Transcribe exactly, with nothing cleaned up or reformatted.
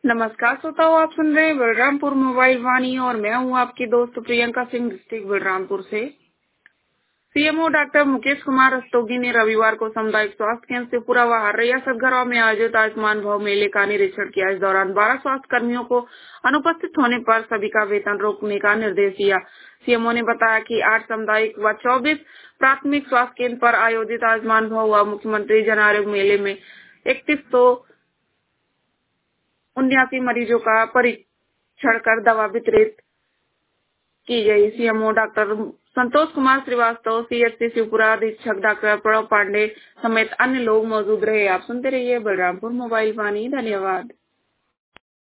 नमस्कार श्रोताओ, आप सुन रहे हैं बलरामपुर मोबाइल वाणी और मैं हूं आपकी दोस्त प्रियंका सिंह, डिस्ट्रिक्ट बलरामपुर से। सीएमओ डॉक्टर मुकेश कुमार रस्तोगी ने रविवार को सामुदायिक स्वास्थ्य केंद्र त्रिपुरा व हरैया सदगरवा में आयोजित आयुष्मान भव मेले का निरीक्षण किया। इस दौरान बारह स्वास्थ्य कर्मियों को अनुपस्थित होने पर सभी का वेतन रोकने का निर्देश दिया। सीएमओ ने बताया कि आठ सामुदायिक व चौबीस प्राथमिक स्वास्थ्य केंद्र पर आयोजित आयुष्मान भव व मुख्यमंत्री जन आरोग्य मेले में इकतीस सौ उन्यासी मरीजों का परीक्षण कर दवा वितरित की गई। CMO doctor Santosh Kumar Srivastava, CHC Shivpura अधीक्षक डॉक्टर प्रणव पांडे समेत अन्य लोग मौजूद रहे। आप सुनते रहिए बलरामपुर मोबाइल वाणी। धन्यवाद।